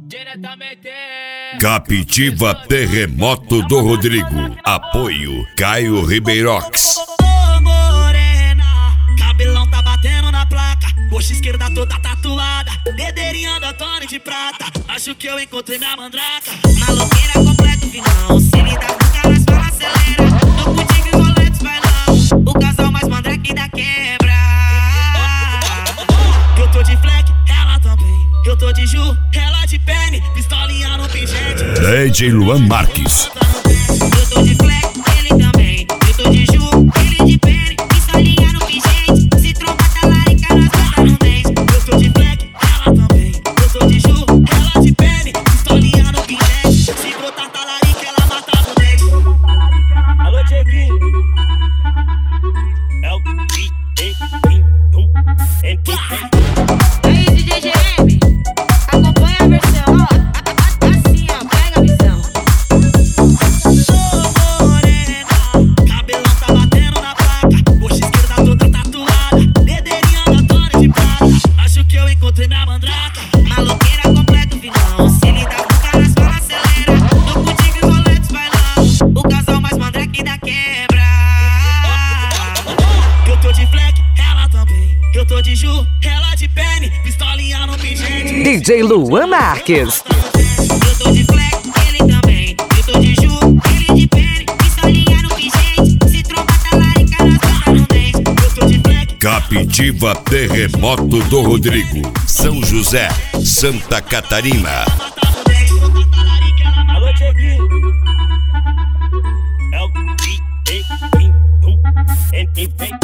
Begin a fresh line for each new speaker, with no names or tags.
Diretamente.
Captiva Terremoto do Rodrigo. Apoio Caio Ribeirox.
Ô morena, cabelão tá batendo na placa, coxa esquerda toda tatuada, dedeirinho Antônio de prata. Acho que eu encontrei minha mandraca. Maloqueira completo final, se lidar com caras fala acelera. Tô contigo e roletes bailão, o casal mais mandrake da quebra. Eu tô de fleck, ela também. Eu tô de Ju, ela de pene, pistolinha no pingente.
DJ Luan Marques.
Eu tô de fleck, ele também. Eu tô de Ju, ele de pene, pistolinha no pingente. Se tromba tá larica nas costas no dente. Eu tô de fleck, ela também. Eu tô de Ju, ela de pene, pistolinha no pingente. Se botar tá larica, ela mata no dente. Alô, Dieguinho. É o
Aí, DJ GM, acompanha a versão, ó, assim, ó, pega a visão.
Ô morena, cabelão tá batendo na placa, coxa esquerda toda tatuada, dedeirinho Antônio de prata. Acho que eu encontrei minha mandraca. Maloqueira completo final, se lidar com caras fala acelera. Tô contigo e roletes bailão, o casal mais mandrake da quebra. Eu tô de fleck, ela também. Eu tô de Ju, ela de pene, pistolinha no pingente.
DJ Luan Marques.
Eu tô de fleck, ele também. Eu tô de Ju, ele de pene, pistolinha no pingente. Se tromba tá larica nas costas no dente. Eu tô de fleck.
Captiva Terremoto do Rodrigo. São José, Santa Catarina.
Alô, Dieguinho. É o